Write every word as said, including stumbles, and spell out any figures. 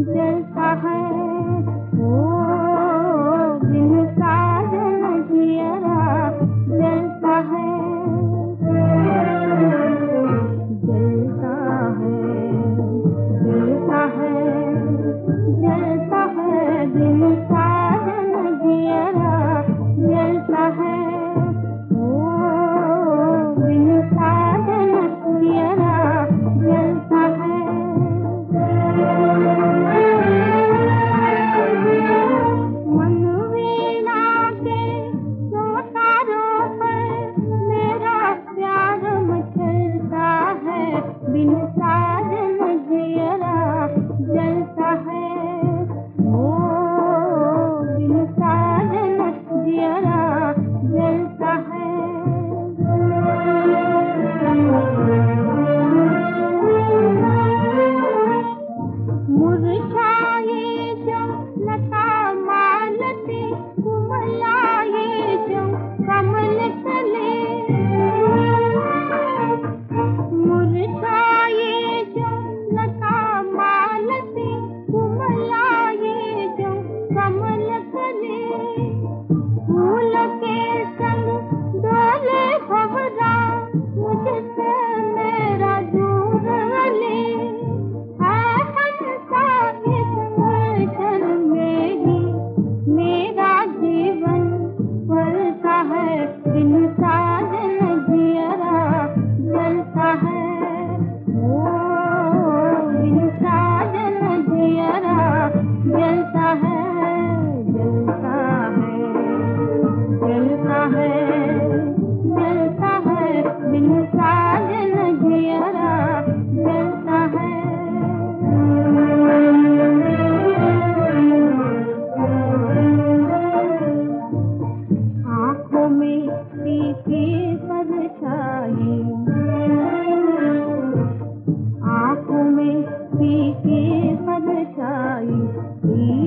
जलता है ओ बिन साजन जियरा जलता है, जलता है, जलता है, जलता है बिन साजन जियरा जलता है ओ बिन साजन जियरा जलता है। मन वीणा के सोतारों पर मेरा प्यार मचलता है, बिन साजन जियरा जलता है ओ बिन साजन जियरा जलता है। मुरझाए जो लता मालती कुमलाए जो कमल तले, मुरझाए जो लता मालती कुमलाए जो कमल तले, फूल के संग डोले भंवरा मुझसे मेरा दूर ले, मेरा जीवन पलता है बिन साजन जियरा जलता है ओ बिन साजन जियरा जलता है, जलता है, जलता है, जलता है बिन साजन जियरा जलता है। आँखों में पीछे परछाई, आँखों में पीछे परछाई